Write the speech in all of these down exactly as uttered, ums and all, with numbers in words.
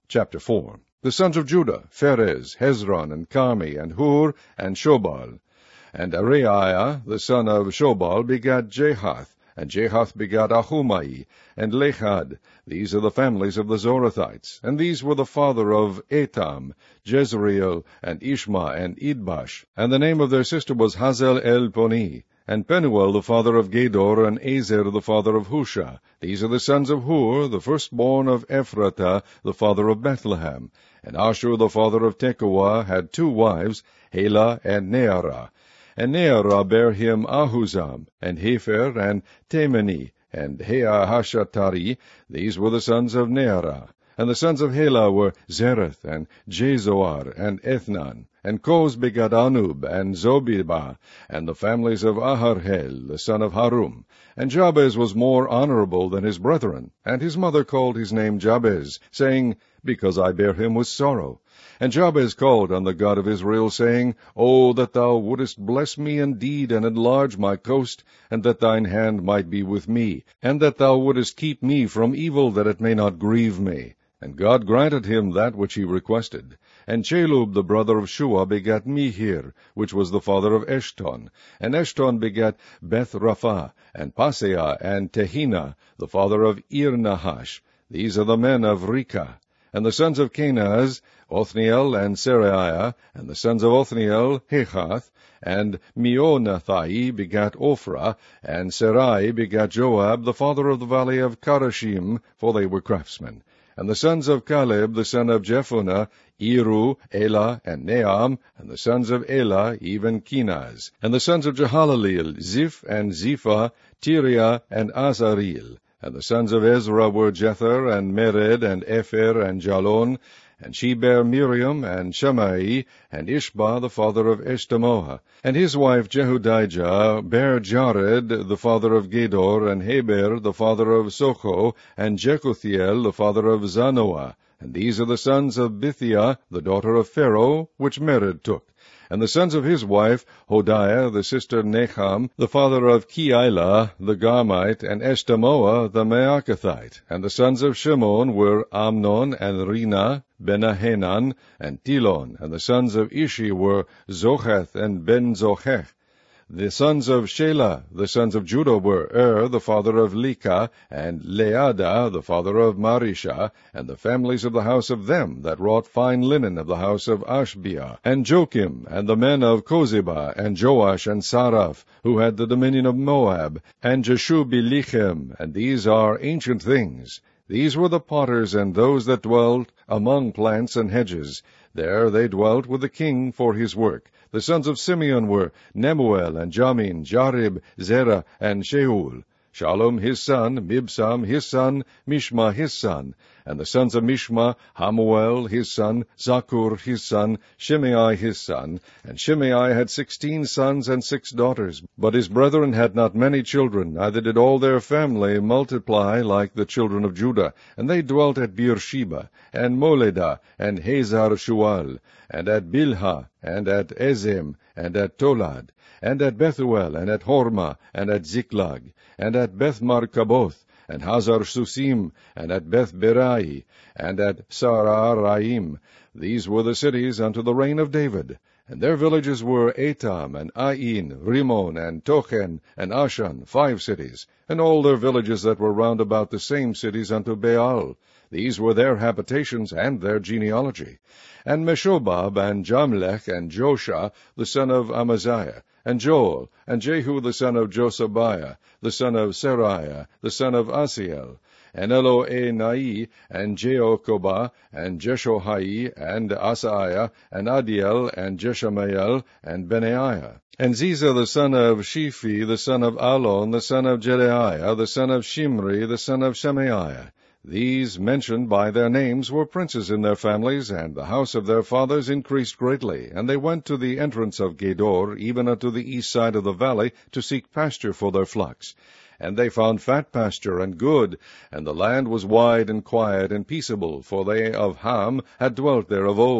Chapter four. The sons of Judah, Pharez, Hezron, and Carmi, and Hur, and Shobal. And Areiah, the son of Shobal, begat Jahath, and Jahath begat Ahumai, and Lechad. These are the families of the Zorathites. And these were the father of Etam, Jezreel, and Ishma, and Idbash. And the name of their sister was Hazel el Poni. And Penuel the father of Gedor, and Ezer the father of Husha. These are the sons of Hur, the firstborn of Ephratah, the father of Bethlehem. And Ashur the father of Tekoa had two wives, Helah and Nearah. And Nearah bare him Ahuzam, and Hefer, and Temeni, and Heahashatari. These were the sons of Nearah. And the sons of Helah were Zereth, and Jezoar, and Ethnan. And Koz begat Anub, and Zobibah, and the families of Aharhel, the son of Harum. And Jabez was more honorable than his brethren, and his mother called his name Jabez, saying, Because I bare him with sorrow. And Jabez called on the God of Israel, saying, O that thou wouldest bless me indeed, and enlarge my coast, and that thine hand might be with me, and that thou wouldest keep me from evil, that it may not grieve me. And God granted him that which he requested. And Chelub the brother of Shua begat Mihir, which was the father of Eshton. And Eshton begat Beth-Rapha, and Paseah, and Tehina, the father of Ir-Nahash. These are the men of Reka. And the sons of Kenaz, Othniel and Seraiah, and the sons of Othniel, Hechath. And Meonathai begat Ophrah, and Serai begat Joab, the father of the valley of Karashim, for they were craftsmen. And the sons of Caleb, the son of Jephunneh, Eru, Elah, and Neam, and the sons of Elah, even Kenaz. And the sons of Jehalaleel, Ziph, and Ziphah, Tiriah, and Azareel. And the sons of Ezra were Jether, and Mered, and Epher, and Jalon. And she bare Miriam, and Shammai, and Ishba, the father of Eshtemoa. And his wife Jehudijah bare Jared, the father of Gedor, and Heber, the father of Socho, and Jekuthiel, the father of Zanoah. And these are the sons of Bithiah, the daughter of Pharaoh, which Mered took. And the sons of his wife, Hodiah, the sister Necham, the father of Keilah, the Garmite, and Eshtemoa, the Maacathite. And the sons of Shimon were Amnon, and Rina, Benahanan, and Tilon. And the sons of Ishi were Zocheth, and Ben-Zochech. The sons of Shelah, the sons of Judah, were Er, the father of Leka, and Leada, the father of Marisha, and the families of the house of them that wrought fine linen of the house of Ashbia, and Joachim, and the men of Kozeba, and Joash, and Saraph, who had the dominion of Moab, and Jeshubi-Lechem, and these are ancient things. These were the potters, and those that dwelt among plants and hedges. There they dwelt with the king for his work. The sons of Simeon were Nemuel, and Jamin, Jarib, Zerah, and Sheul. Shalom his son, Mibsam his son, Mishma his son. And the sons of Mishma, Hamuel his son, Zakur his son, Shimei his son. And Shimei had sixteen sons and six daughters. But his brethren had not many children, neither did all their family multiply like the children of Judah. And they dwelt at Beersheba, and Moledah, and Hazar Shual, and at Bilhah, and at Ezem, and at Tolad, and at Bethuel, and at Hormah, and at Ziklag, and at Beth-Markaboth, and Hazar Susim, and at Beth-Berai, and at Sararaim. These were the cities unto the reign of David. And their villages were Etam, and Ain, Rimmon, and Tochen, and Ashan, five cities, and all their villages that were round about the same cities unto Baal. These were their habitations and their genealogy. And Meshobab, and Jamlech, and Josha, the son of Amaziah, and Joel, and Jehu the son of Josabiah, the son of Seraiah, the son of Asiel, and Eloenai, and Jeokobah, and Jeshohai, and Asaiah, and Adiel, and Jeshamael, and Benaiah. And Ziza the son of Shiphi, the son of Alon, the son of Jedaiah, the son of Shimri, the son of Shemaiah. These, mentioned by their names, were princes in their families, and the house of their fathers increased greatly. And they went to the entrance of Gedor, even unto the east side of the valley, to seek pasture for their flocks. And they found fat pasture and good, and the land was wide and quiet and peaceable, for they of Ham had dwelt there of old.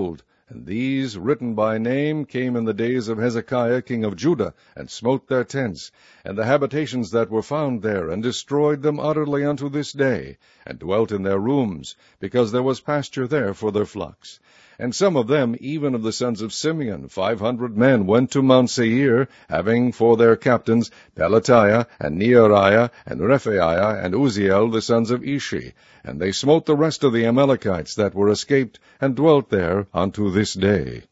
And these, written by name, came in the days of Hezekiah king of Judah, and smote their tents, and the habitations that were found there, and destroyed them utterly unto this day, and dwelt in their rooms, because there was pasture there for their flocks. And some of them, even of the sons of Simeon, five hundred men, went to Mount Seir, having for their captains Pelatiah, and Neariah, and Rephaiah, and Uzziel, the sons of Ishi. And they smote the rest of the Amalekites that were escaped, and dwelt there unto this day.